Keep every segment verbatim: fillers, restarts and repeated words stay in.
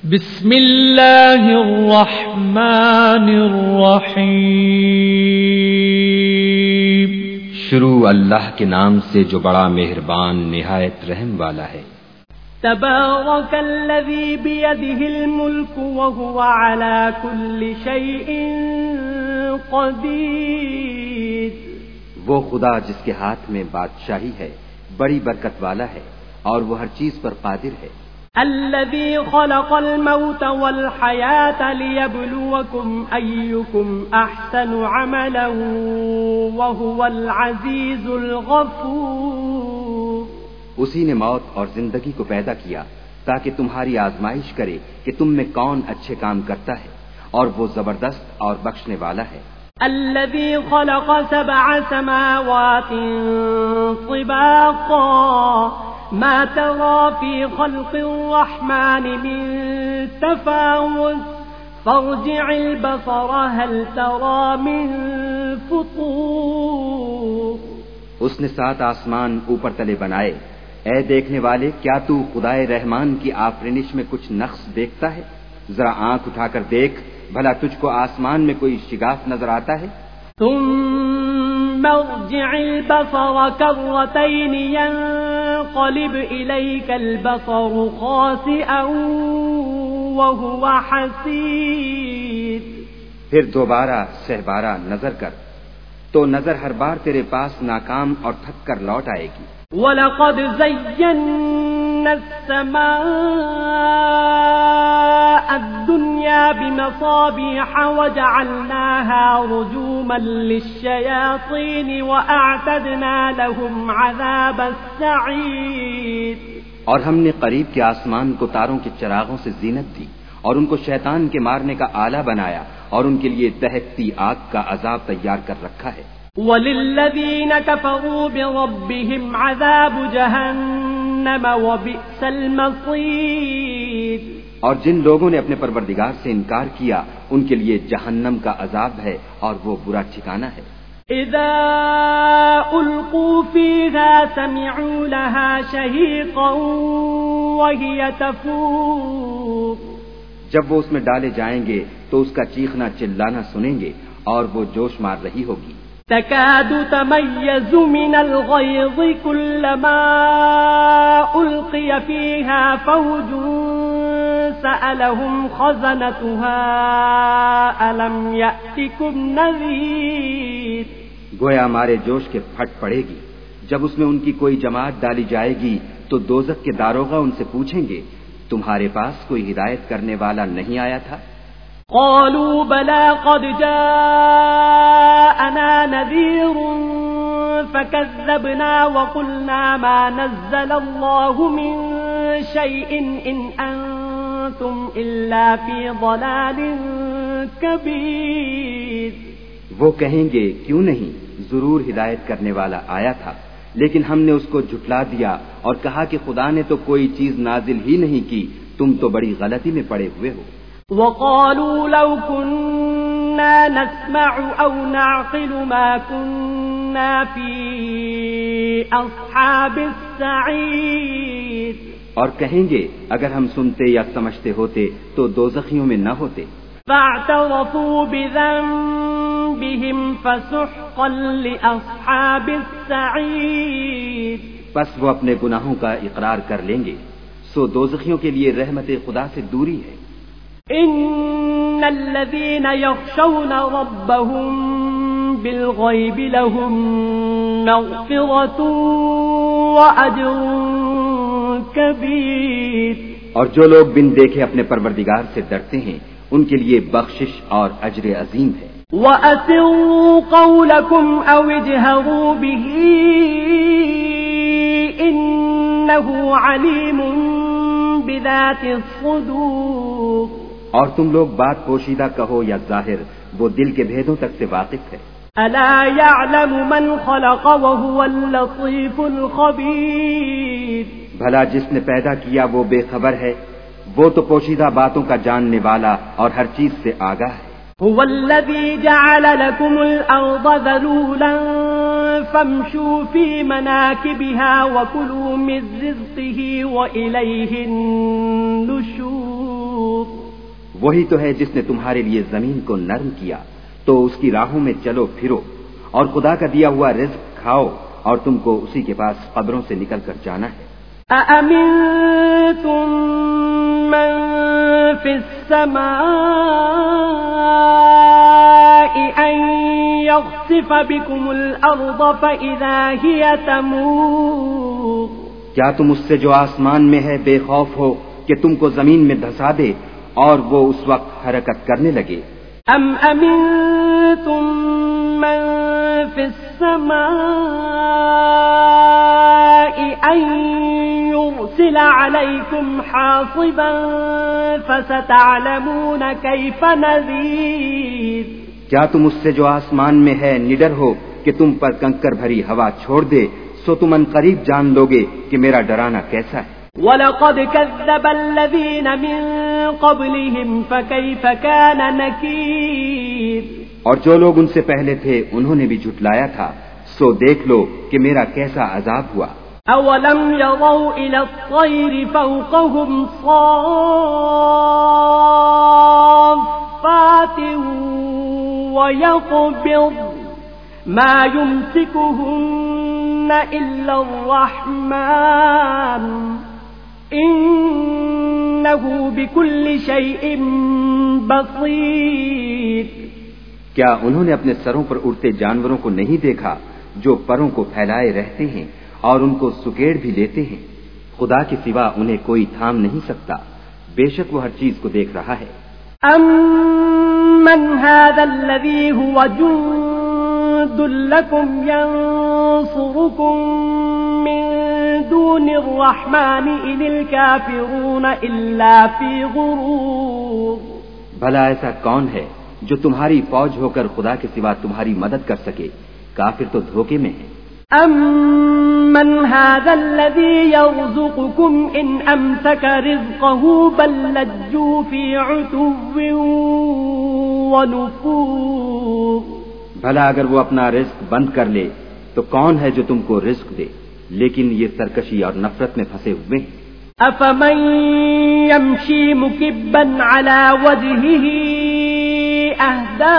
بسم اللہ الرحمن الرحیم۔ شروع اللہ کے نام سے جو بڑا مہربان نہایت رحم والا ہے۔ تبارک الذی بیدہ الملک وہو علی کل شیء قدیر۔ وہ خدا جس کے ہاتھ میں بادشاہی ہے بڑی برکت والا ہے اور وہ ہر چیز پر قادر ہے۔ الذي خلق الموت والحياة ليبلوكم أيكم أحسن عملا وهو العزيز الغفور۔ اسی نے موت اور زندگی کو پیدا کیا تاکہ تمہاری آزمائش کرے کہ تم میں کون اچھے کام کرتا ہے اور وہ زبردست اور بخشنے والا ہے۔ الذي خلق سبع سماوات طباقا ما ترى في خلق الرحمن من تفاوت فارجع البصر هل ترى من فطور۔ اس نے سات آسمان اوپر تلے بنائے، اے دیکھنے والے کیا تو خدائے رحمان کی آفرینش میں کچھ نقص دیکھتا ہے؟ ذرا آنکھ اٹھا کر دیکھ بھلا تجھ کو آسمان میں کوئی شگاف نظر آتا ہے؟ ثم ارجع البصر كرتين ينقلب إليك البصر خاسئا وهو حسير۔ پھر دوبارہ سہبارہ نظر کر تو نظر ہر بار تیرے پاس ناکام اور تھک کر لوٹ آئے گی۔ وَلَقَدْ زَيَّنَّا السَّمَاءَ الدُّنْيَا بِمَصَابِيحَ وَجَعَلْنَاهَا رُجُومًا لِلشَّيَاطِينِ وَأَعْتَدْنَا لَهُمْ عَذَابَ السَّعِيرِ۔ اور ہم نے قریب کے آسمان کو تاروں کے چراغوں سے زینت دی اور ان کو شیطان کے مارنے کا آلہ بنایا اور ان کے لیے دہکتی آگ کا عذاب تیار کر رکھا ہے۔ وَلِلَّذِينَ كَفَرُوا بِرَبِّهِمْ عَذَابُ جَهَنَّمَ وَبِئْسَ الْمَصِيرُ۔ اور جن لوگوں نے اپنے پروردگار سے انکار کیا ان کے لیے جہنم کا عذاب ہے اور وہ برا ٹھکانہ ہے۔ اذا القوا فيها سمعوا لها شهيقا وهي تفور۔ جب وہ اس میں ڈالے جائیں گے تو اس کا چیخنا چلانا سنیں گے اور وہ جوش مار رہی ہوگی۔ تكاد تميز من الغيظ كلما ألقي فيها فوج سألهم خزنتها ألم يأتكم نذير۔ گویا مارے جوش کے پھٹ پڑے گی۔ جب اس میں ان کی کوئی جماعت ڈالی جائے گی تو دوزخ کے داروغہ ان سے پوچھیں گے تمہارے پاس کوئی ہدایت کرنے والا نہیں آیا تھا؟ قالوا بلى قد جاءنا نذير فكذبنا وقلنا ما نزل الله من شيء إن أنتم إلا في ضلال كبير۔ وہ کہیں گے کیوں نہیں، ضرور ہدایت کرنے والا آیا تھا، لیکن ہم نے اس کو جھٹلا دیا اور کہا کہ خدا نے تو کوئی چیز نازل ہی نہیں کی، تم تو بڑی غلطی میں پڑے ہوئے ہو۔ وقالوا لو كنا نسمع أو نعقل ما كنا في أصحاب السعير۔ اور کہیں گے اگر ہم سنتے یا سمجھتے ہوتے تو دوزخیوں میں نہ ہوتے۔ فاعترفوا بذنبهم فسحقا لأصحاب السعير۔ بس وہ اپنے گناہوں کا اقرار کر لیں گے، سو دوزخیوں کے لیے رحمت خدا سے دوری ہے۔ ان الذين يخشون ربهم بالغيب لهم مغفرة واجر كبير۔ اور جو لوگ بن دیکھے اپنے پروردگار سے ڈرتے ہیں ان کے لیے بخشش اور اجر عظیم ہے۔ وَأَسِرُّوا قَوْلَكُمْ أَوْ اجْهَرُوا بِهِ إِنَّهُ عَلِيمٌ بِذَاتِ الصُّدُورِ۔ اور تم لوگ بات پوشیدہ کہو یا ظاہر، وہ دل کے بھیدوں تک سے واقف ہے۔ أَلَا يَعْلَمُ مَنْ خَلَقَ وَهُوَ اللَّطِيفُ الْخَبِيرُ۔ بھلا جس نے پیدا کیا وہ بے خبر ہے، وہ تو پوشیدہ باتوں کا جاننے والا اور ہر چیز سے آگاہ ہے۔ هو الذي جعل لكم الأرض ذلولا فامشوا في مناكبها وكلوا من رزقه وإليه النشور۔ وہی تو ہے جس نے تمہارے لیے زمین کو نرم کیا، تو اس کی راہوں میں چلو پھرو، اور خدا کا دیا ہوا رزق کھاؤ، اور تم کو اسی کے پاس قبروں سے نکل کر جانا ہے۔ أَأَمِنتُم مَّن فِي السَّمَاءِ أَن يَخْسِفَ بِكُمُ الْأَرْضَ فَإِذَا هِيَ تَمُورُ؟ کیا تم اس سے جو آسمان میں ہے بے خوف ہو کہ تم کو زمین میں دھسا دے اور وہ اس وقت حرکت کرنے لگے؟ أَمْ أَمِنتُم مَّن فِي السَّمَاءِ أَن يُرْسِلَ عَلَيْكُمْ حَاصِبًا فَسَتَعْلَمُونَ كَيْفَ نَذِيرِ؟ کیا تم اس سے جو آسمان میں ہے نڈر ہو کہ تم پر کنکر بھری ہوا چھوڑ دے، سو تم ان قریب جان لوگے کہ میرا ڈرانا کیسا ہے۔ وَلَقَدْ كَذَّبَ الَّذِينَ مِن قَبْلِهِمْ فَكَيْفَ كَانَ نَكِيرِ؟ اور جو لوگ ان سے پہلے تھے انہوں نے بھی جھٹلایا تھا، سو دیکھ لو کہ میرا کیسا عذاب ہوا۔ أَوَلَمْ يَرَوْا إِلَى الطَّيْرِ فَوْقَهُمْ صَافَّاتٍ وَيَقْبِضْنَ مَا يُمْسِكُهُنَّ إِلَّا الرَّحْمَنُ إِنَّهُ بِكُلِّ شَيْءٍ بَصِيرٌ۔ کیا انہوں نے اپنے سروں پر اڑتے جانوروں کو نہیں دیکھا جو پروں کو پھیلائے رہتے ہیں اور ان کو سکیڑ بھی لیتے ہیں؟ خدا کے سوا انہیں کوئی تھام نہیں سکتا، بے شک وہ ہر چیز کو دیکھ رہا ہے۔ أَمَّنْ هَذَا الَّذِي هُوَ جُندٌ لَكُمْ يَنصُرُكُم مِّن دُونِ الرَّحْمَٰنِ إِنِ الْكَافِرُونَ إِلَّا فِي غُرُورٍ۔ بھلا ایسا کون ہے جو تمہاری فوج ہو کر خدا کے سوا تمہاری مدد کر سکے؟ کافر تو دھوکے میں ہیں۔ أَمَّنْ هَذَا الَّذِي يَرْزُقُكُمْ إِنْ أَمْسَكَ رِزْقَهُ بَل لَّجُّوا فِي عُتُوٍّ وَنُفُورٍ۔ بھلا اگر وہ اپنا رزق بند کر لے تو کون ہے جو تم کو رزق دے، لیکن یہ سرکشی اور نفرت میں پھنسے ہوئے ہیں۔ أَفَمَن يَمْشِي مُكِبًّا عَلَى وَجْهِهِ أَهْدَىٰ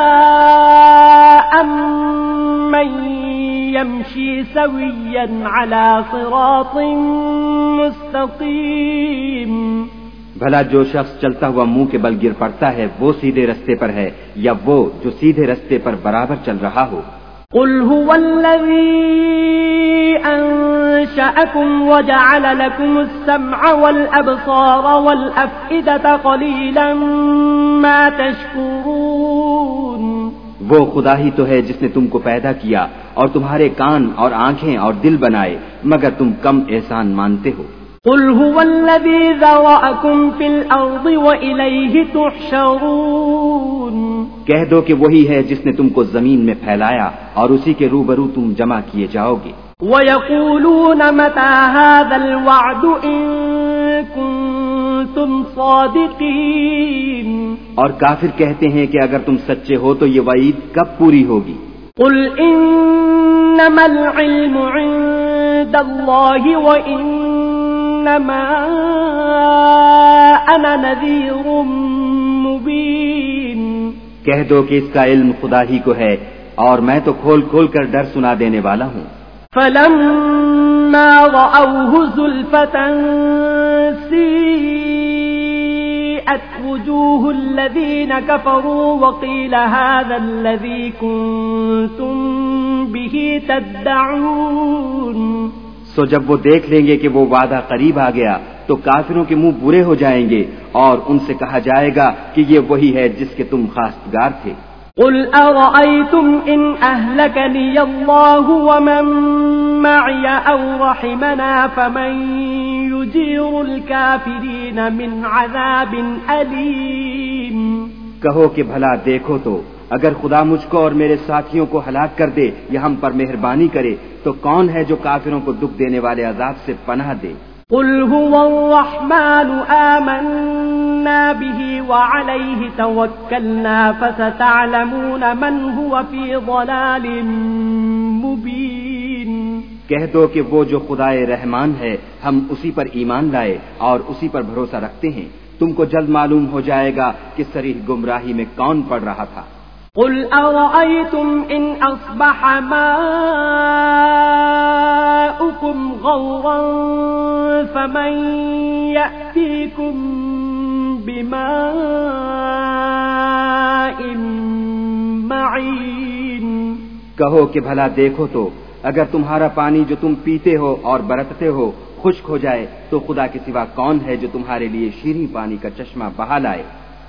أَمَّن يَمْشِي سَوِيًّا عَلَى صِرَاطٍ مُّسْتَقِيمٍ؟ بھلا جو شخص چلتا ہوا منہ کے بل گر پڑتا ہے وہ سیدھے رستے پر ہے یا وہ جو سیدھے رستے پر برابر چل رہا ہو؟ قُلْ هُوَ الَّذِي أَنشَأَكُمْ وَجَعَلَ لَكُمُ السَّمْعَ وَالْأَبْصَارَ وَالْأَفْئِدَةَ قَلِيلًا مَا تَشْكُرُونَ۔ وہ خدا ہی تو ہے جس نے تم کو پیدا کیا اور تمہارے کان اور آنکھیں اور دل بنائے، مگر تم کم احسان مانتے ہو۔ قُلْ هُوَ الَّذِي ذَرَأَكُمْ فِي الْأَرْضِ وَإِلَيْهِ تُحْشَرُونَ۔ کہہ دو کہ وہی ہے جس نے تم کو زمین میں پھیلایا اور اسی کے روبرو تم جمع کیے جاؤ گے۔ وَيَقُولُونَ مَتَى هَذَا الْوَعْدُ إِن كُنتُمْ صَادِقِينَ۔ اور کافر کہتے ہیں کہ اگر تم سچے ہو تو یہ وعید کب پوری ہوگی؟ قُلْ إِنَّمَا الْعِلْمُ عِندَ اللَّهِ وَإِنَّمَا أَنَا نَذِيرٌ مُبِينٌ۔ کہہ دو کہ اس کا علم خدا ہی کو ہے اور میں تو کھول کھول کر ڈر سنا دینے والا ہوں۔ فَلَمَّا رَأَوْهُ زُلْفَةً سِيئَتْ وُجُوهُ الَّذِينَ كَفَرُوا وَقِيلَ هَذَا الَّذِي كُنتُم بِهِ تَدَّعُونَ۔ سو جب وہ دیکھ لیں گے کہ وہ وعدہ قریب آ گیا تو کافروں کے منہ برے ہو جائیں گے اور ان سے کہا جائے گا کہ یہ وہی ہے جس کے تم خواستگار تھے۔ قُلْ أَرَأَيْتُمْ إِنْ أَهْلَكَنِيَ اللَّهُ وَمَن مَّعِيَ أَوْ رَحِمَنَا فَمَن يُجِيرُ الْكَافِرِينَ مِنْ عَذَابٍ أَلِيمٍ۔ کہو کہ بھلا دیکھو تو اگر خدا مجھ کو اور میرے ساتھیوں کو ہلاک کر دے یا ہم پر مہربانی کرے تو کون ہے جو کافروں کو دکھ دینے والے عذاب سے پناہ دے؟ قُلْ هُوَ الرَّحْمَنُ آمَنَّا بِهِ وَعَلَيْهِ تَوَكَّلْنَا فَسَتَعْلَمُونَ مَنْ هُوَ فِي ضَلَالٍ مُبِينٍ۔ کہہ دو کہ وہ جو خدائے رحمان ہے ہم اسی پر ایمان لائے اور اسی پر بھروسہ رکھتے ہیں، تم کو جلد معلوم ہو جائے گا کہ صریح گمراہی میں کون پڑ رہا تھا۔ قل أرأيتم إن أصبح ماؤكم غورا فمن يأتيكم بماء معين۔ کہو کہ بھلا دیکھو تو اگر تمہارا پانی جو تم پیتے ہو اور برتتے ہو خشک ہو جائے تو خدا کے سوا کون ہے جو تمہارے لیے شیریں پانی کا چشمہ بہا لائے۔